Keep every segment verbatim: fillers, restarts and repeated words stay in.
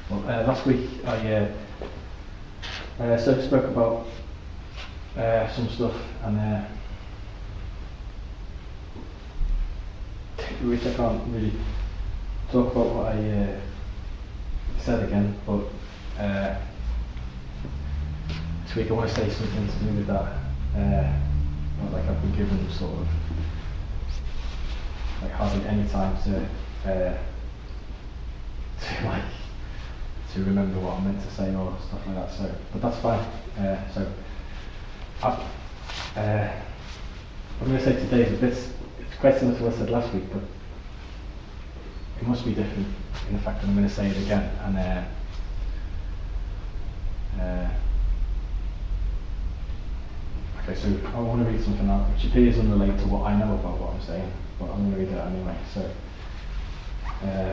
Well, uh, last week I uh, uh, so spoke about uh, some stuff, and uh, which I can't really talk about what I uh, said again, but uh, this week I want to say something to do with that. Uh, not like I've been given sort of like hardly any time to uh, to like to remember what I meant to say or stuff like that. So, but that's fine. Uh, so, I, uh, what I'm going to say today is a bit. It's quite similar to what I said last week, but it must be different in the fact that I'm going to say it again. And uh, uh, okay, so I want to read something out which appears unrelated to what I know about what I'm saying, but I'm going to read it anyway. So. Uh,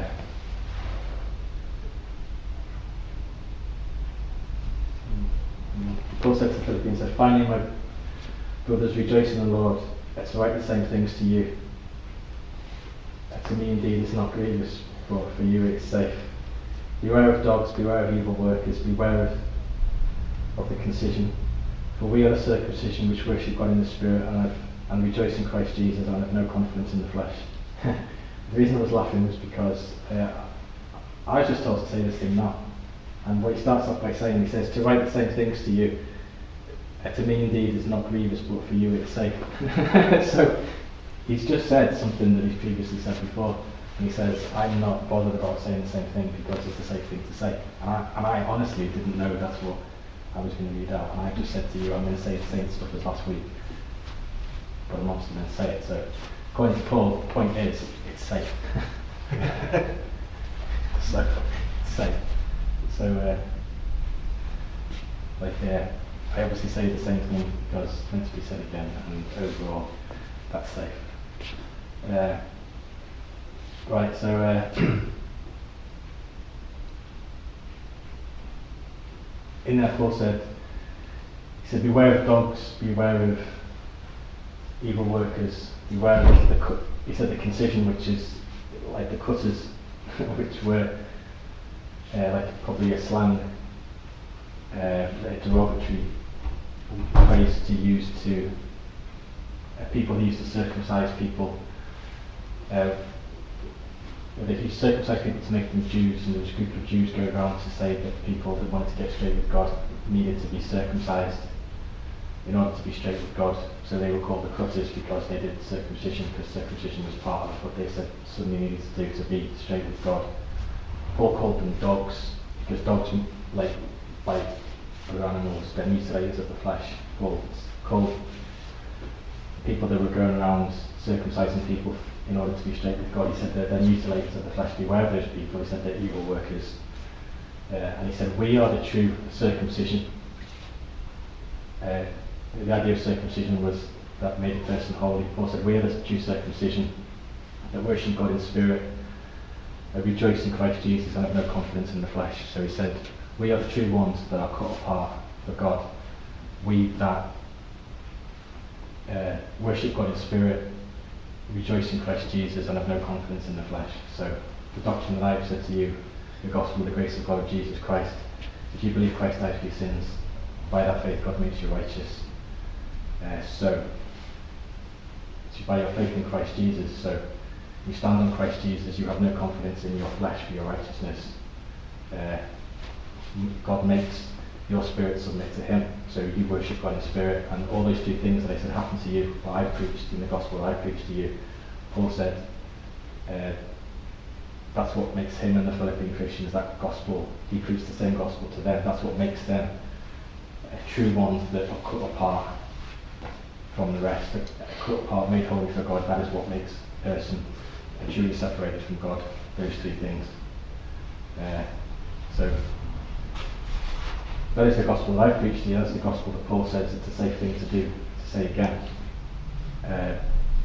Paul said to the Philippians, said, "Finally, my brothers, rejoice in the Lord. Let's write the same things to you. Uh, to me, indeed, it's not grievous, but for you it's safe. Beware of dogs, beware of evil workers, beware of, of the concision. For we are the circumcision which worship God in the Spirit and, have, and rejoice in Christ Jesus and have no confidence in the flesh." The reason I was laughing was because uh, I was just told to say this thing now. And what he starts off by saying, he says, "To write the same things to you, uh, to me indeed is not grievous, but for you it's safe." So he's just said something that he's previously said before, and he says, "I'm not bothered about saying the same thing because it's a safe thing to say." And I, and I honestly didn't know that's what I was going to read out, and I just said to you, I'm going to say the same stuff as last week, but I'm obviously going to say it. So according to Paul, the point is, it's safe. So, it's safe. So, uh, like, yeah, I obviously say the same thing because it's meant to be said again, and overall, that's safe. Uh, right, so, uh, in there, Paul said, he said, "Beware of dogs, beware of evil workers, beware of the," cut, he said, "the concision," which is like the cutters, which were Uh, like probably a slang, uh, a derogatory phrase to use to uh, people who used to circumcise people. Uh, they used to circumcise people to make them Jews, and there was a group of Jews going around to say that people that wanted to get straight with God needed to be circumcised in order to be straight with God. So they were called the cutters because they did circumcision, because circumcision was part of what they said suddenly needed to do to be straight with God. Paul called them dogs because dogs, like like other animals, they're mutilators of the flesh. Paul called people that were going around circumcising people in order to be straight with God. He said that they're mutilators of the flesh. Beware of those people. He said they're evil workers. Uh, and he said we are the true circumcision. Uh, the idea of circumcision was that made a person holy. Paul said we are the true circumcision that worship God in spirit. I rejoice in Christ Jesus and have no confidence in the flesh. So he said, we are the true ones that are cut apart for God. We that uh, worship God in spirit, rejoice in Christ Jesus and have no confidence in the flesh. So the doctrine that I have said to you, the gospel of the grace of God, Jesus Christ, if you believe Christ died for your sins, by that faith God makes you righteous. Uh, so, so by your faith in Christ Jesus, so you stand on Christ Jesus, you have no confidence in your flesh for your righteousness. Uh, God makes your spirit submit to him, so you worship God in spirit, and all those two things that I said happen to you, that I preached in the gospel that I preached to you, Paul said, uh, that's what makes him and the Philippian Christians, that gospel, he preached the same gospel to them, that's what makes them uh, true ones that are cut apart from the rest, uh, cut apart, made holy for God. That is what makes a person truly separated from God, those three things. Uh, so, that is the gospel that I preached to you, that's the gospel that Paul says it's a safe thing to do, to say again. Uh,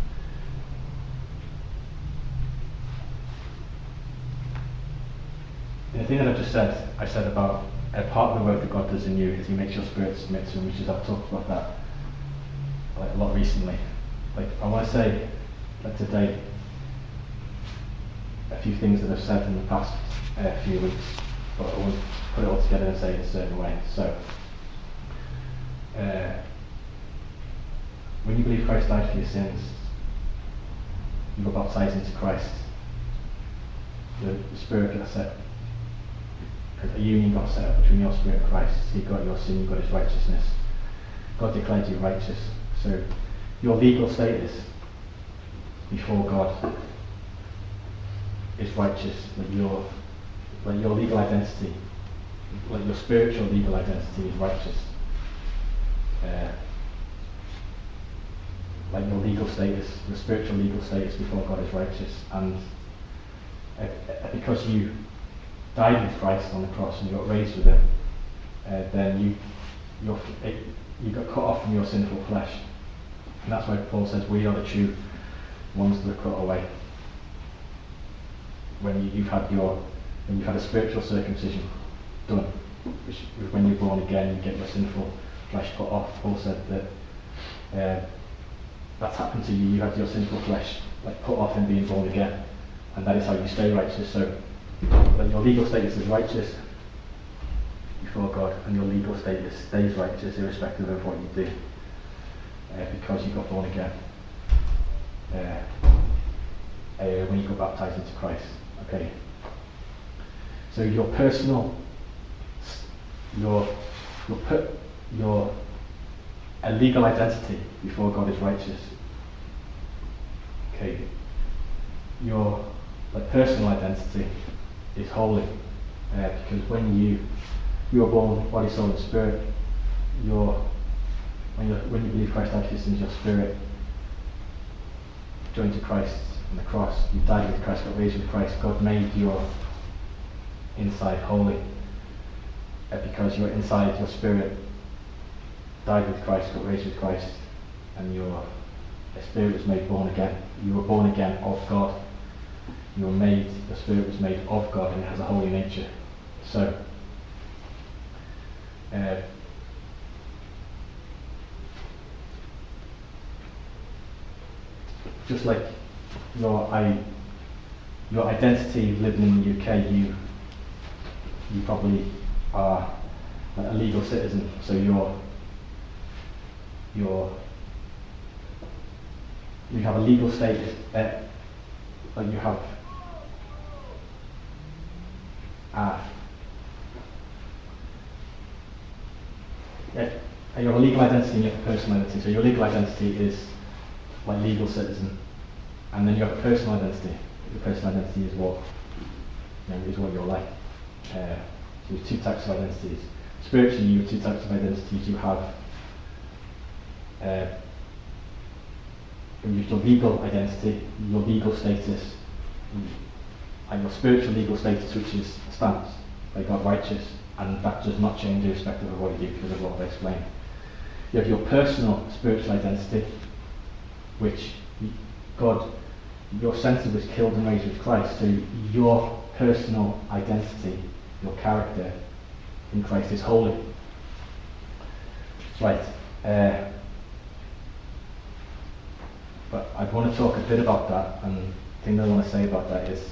the thing that I've just said, I said about a part of the work that God does in you is he makes your spirit submit to him, which is, I've talked about that like a lot recently. Like, I want to say that today, a few things that I've said in the past uh, few weeks but I won't put it all together and say it a certain way. So, uh, when you believe Christ died for your sins, you were baptized into Christ. The, the Spirit got set, a union got set up between your spirit and Christ. He got your sin, you got his righteousness. God declared you righteous. So your legal status before God is righteous. Like your, like your legal identity, like your spiritual legal identity is righteous. Uh, like your legal status, your spiritual legal status before God is righteous. And uh, because you died with Christ on the cross and you got raised with him, uh, then you you're, it, you got cut off from your sinful flesh. And that's why Paul says we are the true ones that are cut away. When you, you've had your when you've had a spiritual circumcision done, which is when you're born again, you get your sinful flesh cut off. Paul said that uh, that's happened to you. You had your sinful flesh like cut off in being born again, and that is how you stay righteous. So when your legal status is righteous before God, and your legal status stays righteous irrespective of what you do, uh, because you got born again. Uh, uh, when you got baptized into Christ. Okay. So your personal, your your per, your a legal identity before God is righteous. Okay. Your like personal identity is holy, uh, because when you you are born body, soul, and spirit, your when you when you believe Christ died for your sins, your spirit joined to Christ on the cross. You died with Christ, got raised with Christ. God made your inside holy, uh, because your inside, your spirit died with Christ, got raised with Christ, and your spirit was made born again. You were born again of God. You were made, the spirit was made of God, and it has a holy nature. So, uh, just like your I, your identity living in the U K, you you probably are a legal citizen. So you're you're you have a legal status, uh, like you have uh, yeah, you have a legal identity and you have a personal identity. So your legal identity is like legal citizen, and then you have a personal identity. Your personal identity is what you know, is what you're like. Uh, so you have two types of identities. Spiritually, you have two types of identities. You have uh, your legal identity, your legal status, and your spiritual legal status, which is stands by God righteous, and that does not change irrespective of what you do because of what I've explained. You have your personal spiritual identity, which God, your sense was killed and raised with Christ, so your personal identity, your character in Christ is holy. Right. Uh, but I want to talk a bit about that, and the thing that I want to say about that is,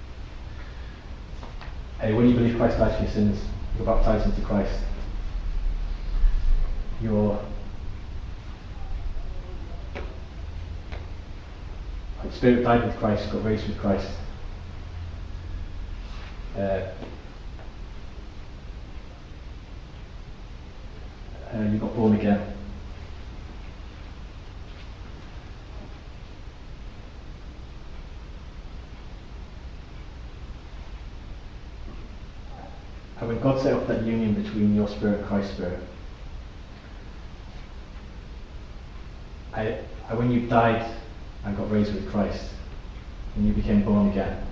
uh, when you believe Christ died for your sins, you're baptized into Christ, your spirit died with Christ, got raised with Christ. Uh, uh, you got born again. And when God set up that union between your spirit and Christ's spirit, I, I, when you died and got raised with Christ, and you became born again.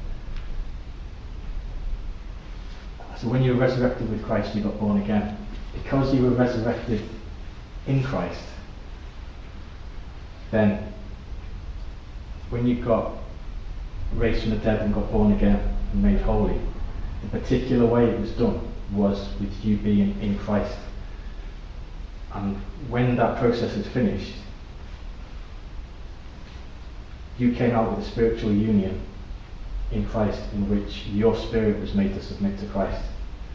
So when you were resurrected with Christ, you got born again. Because you were resurrected in Christ, then when you got raised from the dead and got born again and made holy, the particular way it was done was with you being in Christ. And when that process is finished, you came out with a spiritual union in Christ in which your spirit was made to submit to Christ.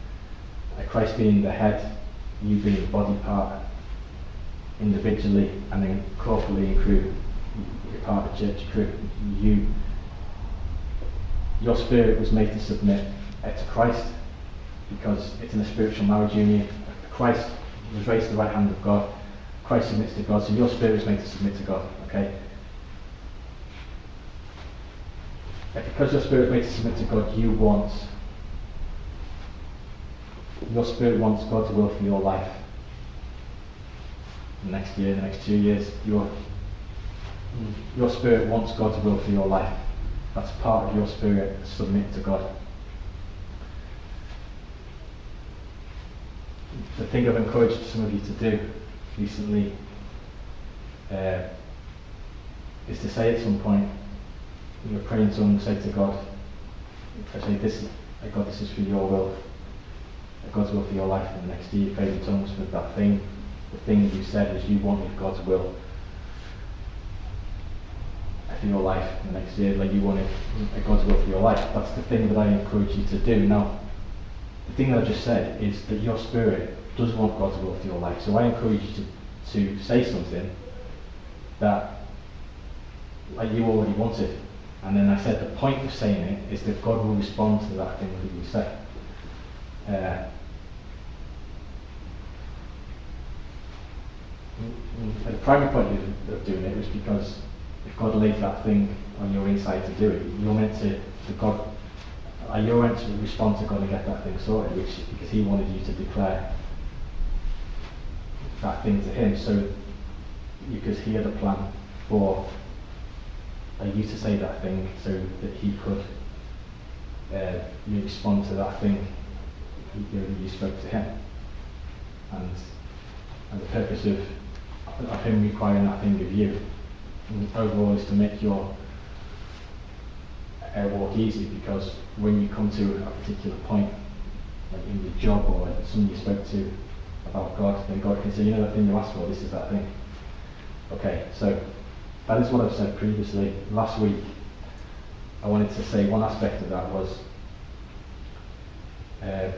like Christ being the head, you being the body part, individually and then corporately in crew, you're part of the church crew. You, your spirit was made to submit uh, to Christ because it's in a spiritual marriage union. Christ was raised to the right hand of God. Christ submits to God, so your spirit was made to submit to God. Okay. And because your spirit is made to submit to God, you want, your spirit wants God's will for your life. The next year, the next two years, your, your spirit wants God's will for your life. That's part of your spirit, submit to God. The thing I've encouraged some of you to do recently uh, is to say at some point, you're praying to Him, say to God, I say, this is, God, this is for your will, God's will for your life in the next year. You prayed in tongues with that thing. The thing that you said was you wanted God's will for your life in the next year, like you wanted God's will for your life. That's the thing that I encourage you to do. Now, the thing that I just said is that your spirit does want God's will for your life. So I encourage you to, to say something that like you already wanted. And then I said the point of saying it is that God will respond to that thing that you say. Uh, the primary point of, of doing it was because if God laid that thing on your inside to do it, you're meant to, to God, uh, you're meant to respond to God and get that thing sorted, which because He wanted you to declare that thing to Him. So because He had a plan for uh, you to say that thing, so that He could uh, you respond to that thing you, you spoke to Him, and and the purpose of of Him requiring that thing of you overall is to make your uh, walk easy, because when you come to a particular point, like in your job or someone you spoke to about God, then God can say, you know that thing you asked for, this is that thing. Okay, so that is what I've said previously. Last week I wanted to say one aspect of that was uh,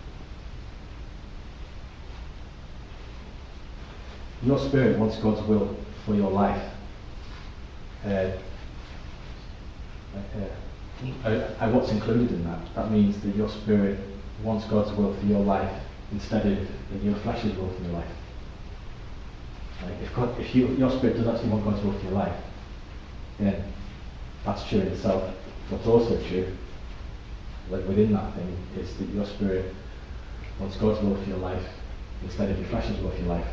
your spirit wants God's will for your life. Uh, uh, uh, what's included in that? That means that your spirit wants God's will for your life instead of your flesh's will for your life. Like if God, if you, your spirit does actually want God's will for your life, then that's true in itself. What's also true, like within that thing, is that your spirit wants God's will for your life instead of your flesh's will for your life.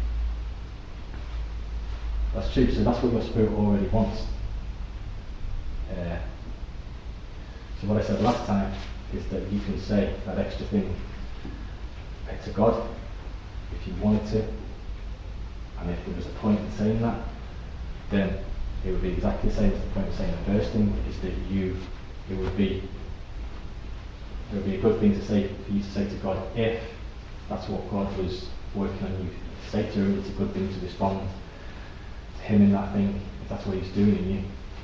That's true, so that's what your spirit already wants. Uh, so what I said last time is that you can say that extra thing to God if you wanted to, and if there was a point in saying that, then it would be exactly the same as the point of saying the first thing, is that you, it would be, it would be a good thing to say, for you to say to God, if that's what God was working on you to say to Him. It's a good thing to respond Him in that thing, if that's what He's doing in you.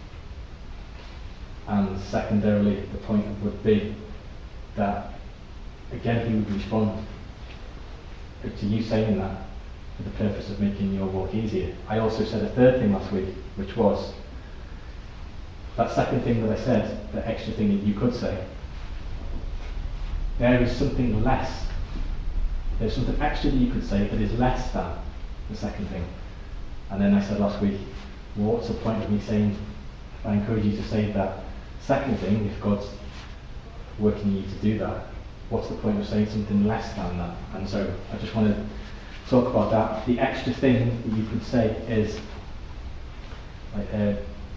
And secondarily, the point would be that again He would respond to you saying that for the purpose of making your walk easier. I also said a third thing last week, which was that second thing that I said, the extra thing that you could say. There is something less, there's something extra that you could say that is less than the second thing. And then I said last week, well, what's the point of me saying, I encourage you to say that second thing, if God's working you to do that, what's the point of saying something less than that? And so I just want to talk about that. The extra thing that you could say is, like, uh,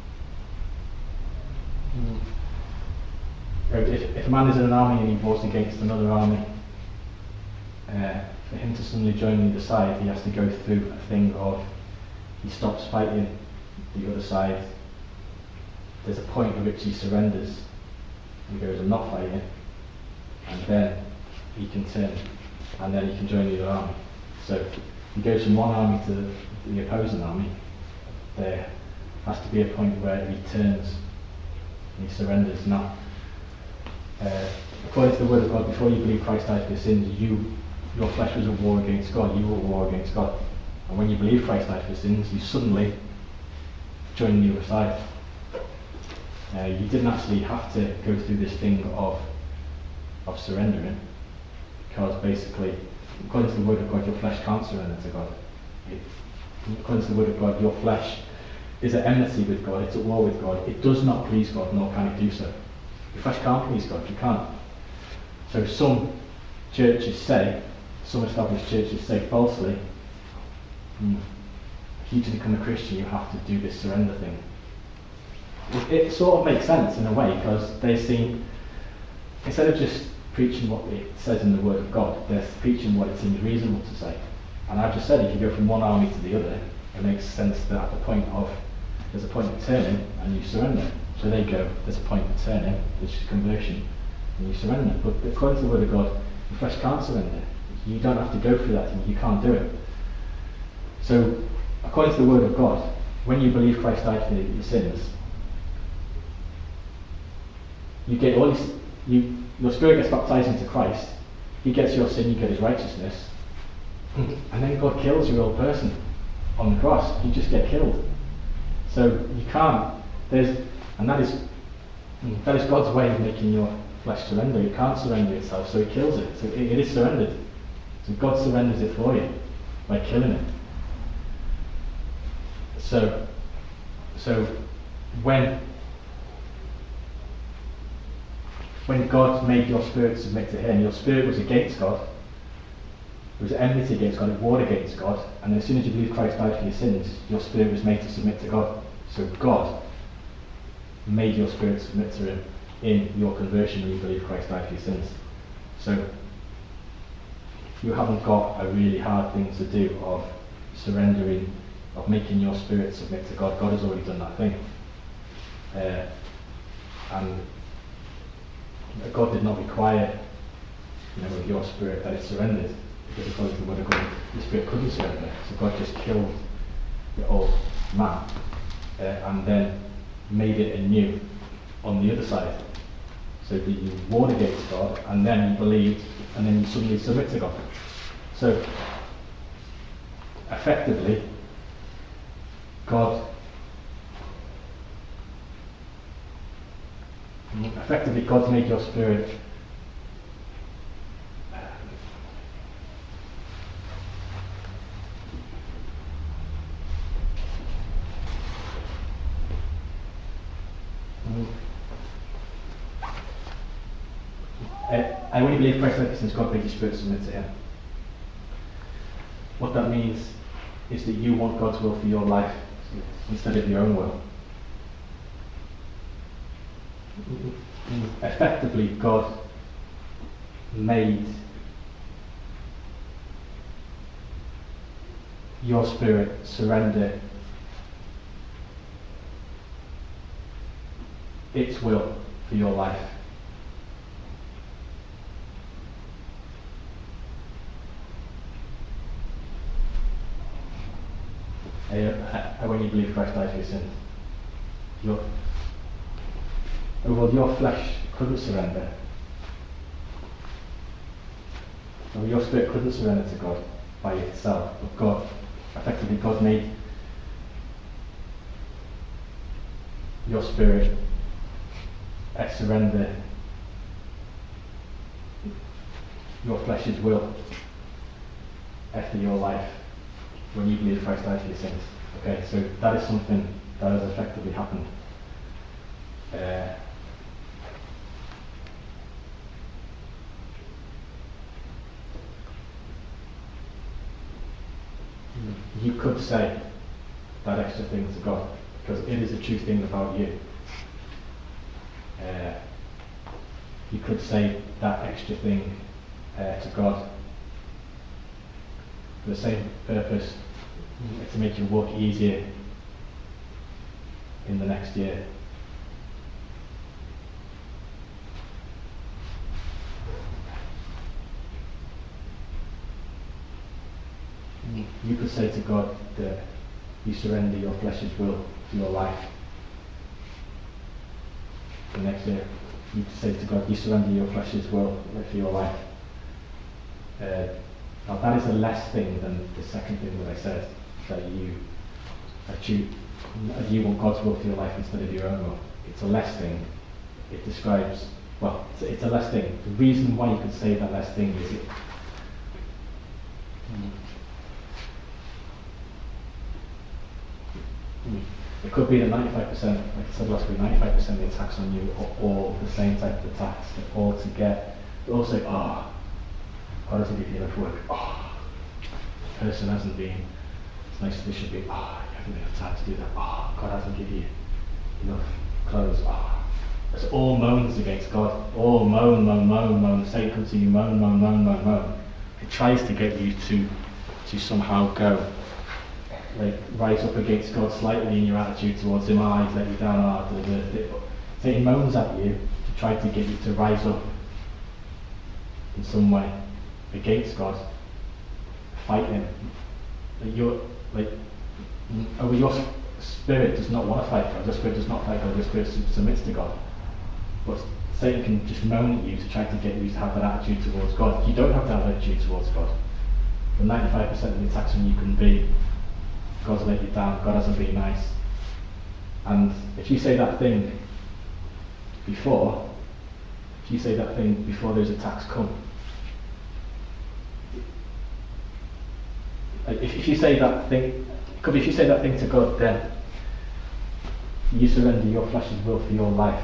if, if a man is in an army and he votes against another army, uh, for him to suddenly join the other side, he has to go through a thing of, he stops fighting the other side. There's a point at which he surrenders and goes, I'm not fighting, and then he can turn, and then he can join the other army. So he goes from one army to the, the opposing army. There has to be a point where he turns and he surrenders. Now, uh, according to the Word of God, before you believe Christ died for your sins, you, your flesh was at war against God. You were at war against God. And when you believe Christ died for your sins, you suddenly join the other side. Uh, you didn't actually have to go through this thing of of surrendering, because basically, according to the Word of God, your flesh can't surrender to God. It, according to the Word of God, your flesh is at enmity with God, it's at war with God. It does not please God, nor can it do so. Your flesh can't please God, you can't. So some churches say, some established churches say falsely, mm, for you to become a Christian, you have to do this surrender thing. It, it sort of makes sense in a way, because they seem, instead of just preaching what it says in the Word of God, they're preaching what it seems reasonable to say. And I've just said, if you go from one army to the other, it makes sense that at the point of, there's a point of turning, and you surrender. So they go, there's a point of turning, which is conversion, and you surrender. But according to the Word of God, your flesh can't surrender. You don't have to go through that, you can't do it. So, according to the Word of God, when you believe Christ died for your sins, you get all these, you, your spirit gets baptized into Christ, he gets your sin, you get his righteousness, and then God kills your old person on the cross. You just get killed. So you can't, there's, and that is, that is God's way of making your flesh surrender. It can't surrender itself, so he kills it. So it, it is surrendered. So God surrenders it for you by killing it. So, so when when God made your spirit submit to him, your spirit was against God. It was enmity against God, it warred against God, and then as soon as you believe Christ died for your sins, your spirit was made to submit to God. So God made your spirit submit to him in your conversion when you believe Christ died for your sins. So you haven't got a really hard thing to do of surrendering, of making your spirit submit to God. God has already done that thing. Uh, and God did not require, you know, with your spirit that it surrendered, because according to the Word of God, the spirit couldn't surrender. So God just killed the old man uh, and then made it anew on the other side. So that you warred against God, and then you believed, and then you suddenly submit to God. So effectively, God effectively God's made your spirit Uh, and when you believe Christ died for sins, God made your spirit submit to him. What that means is that you want God's will for your life instead of your own will. Effectively, God made your spirit surrender its will for your life. Uh, when you believe Christ died for your sins, your, oh, well, your flesh couldn't surrender. Well, your spirit couldn't surrender to God by itself, but God, effectively, God made your spirit uh, surrender your flesh's will after your life when you believe Christ died for your sins. Okay, so that is something that has effectively happened. Uh, you could say that extra thing to God, because it is a true thing about you. Uh, you could say that extra thing uh, to God for the same purpose, to make your walk easier in the next year. You could say to God that you surrender your flesh's will to your life for next year. you say to God, you surrender your flesh's will for your life. Uh, now that is a less thing than the second thing that I said, that you that you you want God's will for your life instead of your own will. It's a less thing. It describes, well, it's, it's a less thing. The reason why you could say that less thing is it. Mm. It could be that ninety-five percent, like I said last week, ninety-five percent of the attacks on you are all the same type of attacks, they're all to get, they're all say, oh, God doesn't give you enough work, oh, this person hasn't been as nice as they should be, oh, you haven't enough time to do that, oh, God hasn't given you enough clothes, oh. It's all moans against God, all moan, moan, moan, moan, Satan comes to you, moan, moan, moan, moan, moan. It tries to get you to, to somehow go, like rise up against God slightly in your attitude towards him. Ah, he's let you down, ah, da, da, da. Satan moans at you to try to get you to rise up in some way against God, fight him. Like your, like, oh, your spirit does not want to fight God, your spirit does not fight God, your spirit submits to God. But Satan can just moan at you to try to get you to have that attitude towards God. You don't have that attitude towards God. But ninety-five percent of the attacks on you can be, God's let you down, God hasn't been nice. And if you say that thing before, if you say that thing before those attacks come, like if, if you say that thing, could be if you say that thing to God, then you surrender your flesh's will for your life.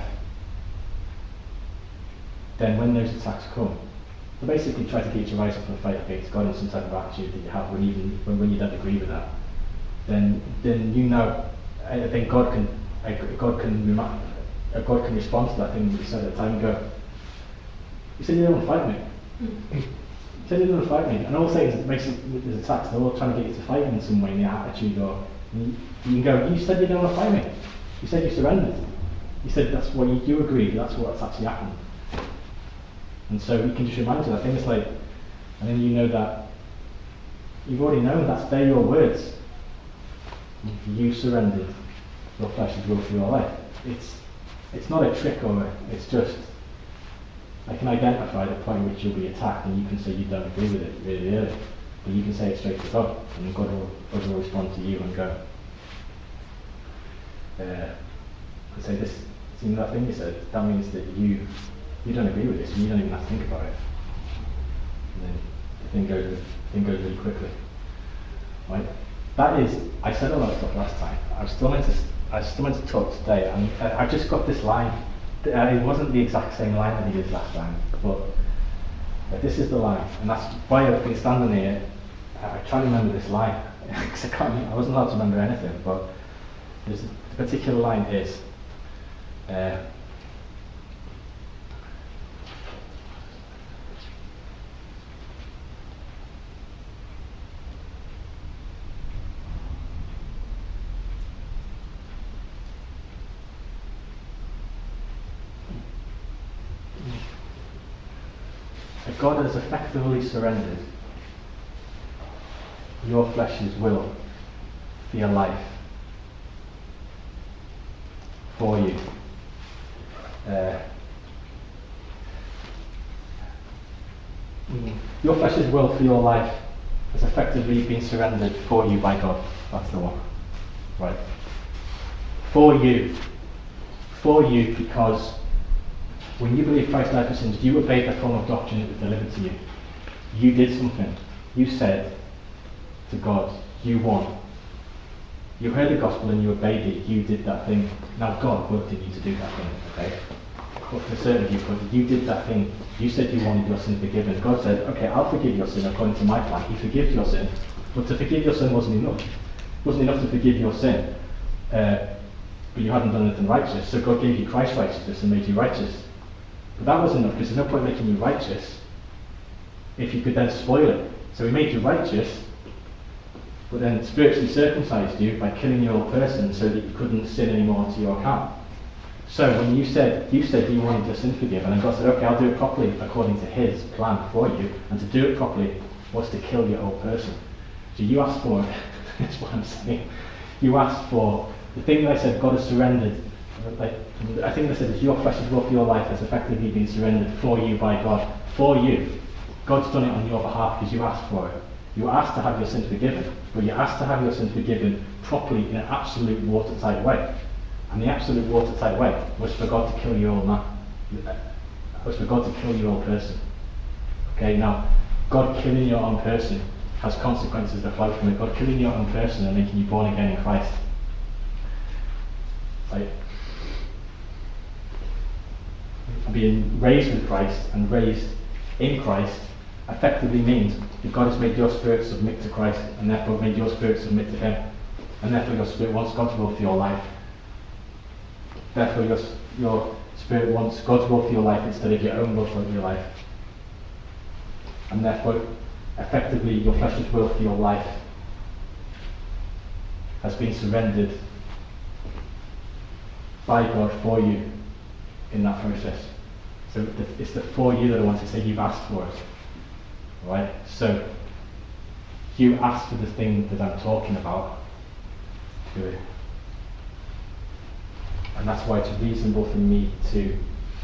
Then when those attacks come, they basically try to get you to rise up and fight against God in some type of attitude that you have when, even, when, when you don't agree with that. Then, then you know, I think God can, God can, God can respond to that thing that you said at the time and go, you said you didn't want to fight me. You said you didn't want to fight me. And all saying is, makes these attacks, they're all trying to get you to fight him in some way, in the attitude, or you, you can go, you said you didn't want to fight me. You said you surrendered. You said that's what you, you agreed, that's what's actually happened. And so you can just remind you that thing is like, and then you know that you've already known that's they're your words. You surrendered your flesh's will for your life. It's it's not a trick or a, it's just I can identify the point at which you'll be attacked, and you can say you don't agree with it really early, but you can say it straight to God, and God will, God will respond to you and go, uh, and say this. See that thing you said? That means that you. You don't agree with this, and you don't even have to think about it. And then the thing goes, the thing goes really quickly. Right? That is, I said a lot of stuff last time. I was still meant to, I was still meant to talk today, and I, I just got this line. Uh, it wasn't the exact same line that he did last time, but uh, this is the line, and that's why I've been standing here. I, I try to remember this line because I can't. I wasn't allowed to remember anything, but this the particular line is. Uh, God has effectively surrendered your flesh's will for your life, for you. Uh, your flesh's will for your life has effectively been surrendered for you by God. That's the one. Right? For you. For you, because when you believe Christ died for sins, you obeyed the form of doctrine that was delivered to you. You did something. You said to God, you won. You heard the gospel and you obeyed it. You did that thing. Now God worked in you to do that thing, okay? But for certain of you, but you did that thing. You said you wanted your sin forgiven. God said, okay, I'll forgive your sin according to my plan. He forgives your sin. But to forgive your sin wasn't enough. It wasn't enough to forgive your sin. Uh, but you hadn't done anything righteous. So God gave you Christ's righteousness and made you righteous. But that wasn't enough, because there's no point making you righteous if you could then spoil it. So he made you righteous, but then spiritually circumcised you by killing your old person so that you couldn't sin anymore to your account. So when you said you said you wanted your sin forgiven, and God said, okay, I'll do it properly according to his plan for you, and to do it properly was to kill your old person. So you asked for, that's what I'm saying, you asked for, the thing that I said God has surrendered like, I think they said that your flesh's will for your life has effectively been surrendered for you by God. For you. God's done it on your behalf because you asked for it. You asked to have your sins forgiven, but you asked to have your sins forgiven properly in an absolute watertight way. And the absolute watertight way was for God to kill your old man. Was for God to kill your old person. Okay, now, God killing your own person has consequences that flow from it. God killing your own person and making you born again in Christ. Like, being raised with Christ and raised in Christ effectively means that God has made your spirit submit to Christ, and therefore made your spirit submit to Him, and therefore your spirit wants God's will for your life. Therefore your, your spirit wants God's will for your life instead of your own will for your life. And therefore, effectively, your flesh's will for your life has been surrendered by God for you in that process. So it's the for you that I want to say you've asked for it. Right? So you asked for the thing that I'm talking about. Do it. And that's why it's reasonable for me to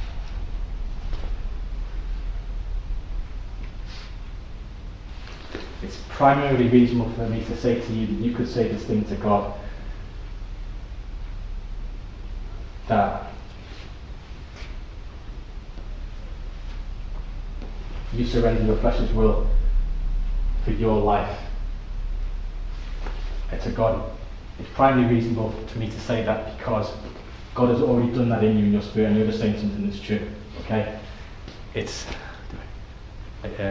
it's primarily reasonable for me to say to you that you could say this thing to God, that you surrender your flesh's will for your life to God. It's primarily reasonable for me to say that because God has already done that in you in your spirit, and you're just saying something that's true. Okay? It's uh,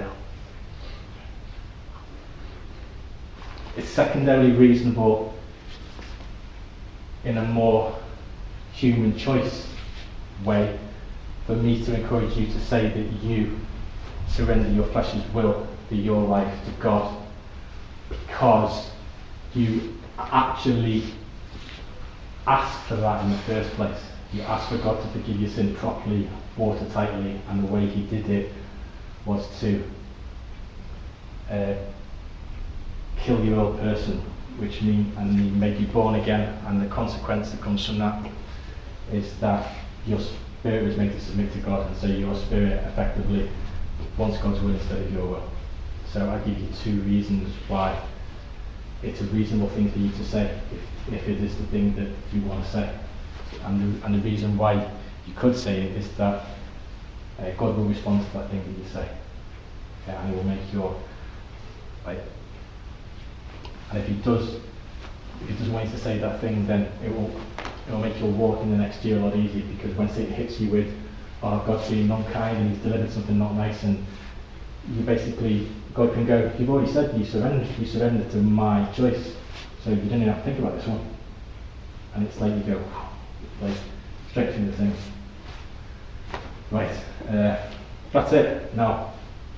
it's secondarily reasonable in a more human choice way for me to encourage you to say that you surrender your flesh's will for your life to God, because you actually asked for that in the first place. You asked for God to forgive your sin properly, watertightly, and the way He did it was to uh, kill your old person, which means, and He made you born again, and the consequence that comes from that is that your spirit was made to submit to God, and so your spirit effectively wants God's will instead of your will. So I give you two reasons why it's a reasonable thing for you to say, if, if it is the thing that you want to say. And the, and the reason why you could say it is that uh, God will respond to that thing that you say. Uh, and He will make your, like, and if He does, if He doesn't want you to say that thing, then it will, it will make your walk in the next year a lot easier, because once it hits you with, oh, God's being unkind and He's delivered something not nice, and you basically, God can go, you've already said you surrender, you surrender to my choice, so you don't even have to think about this one. And it's like you go, like, straight through the thing. Right, uh, that's it. Now,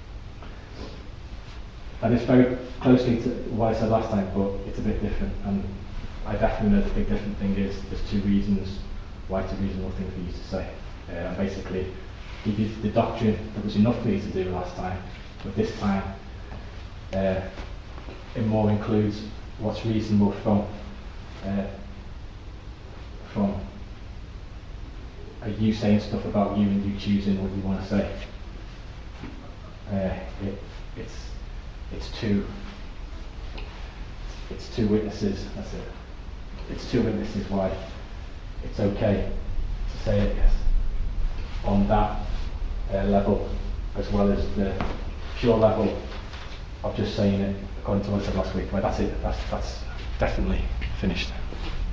that is very closely to what I said last time, but it's a bit different, and I definitely know the big different thing is there's two reasons why it's a reasonable thing for you to say. Uh, basically, give you the doctrine that was enough for you to do last time, but this time uh, it more includes what's reasonable from uh, from uh, you saying stuff about you and you choosing what you want to say. Uh, it, it's it's two it's two witnesses. That's it. It's two witnesses why it's okay to say it. Yes. On that uh, level, as well as the pure level of just saying it according to what I said last week. Well, that's it. That's that's definitely finished.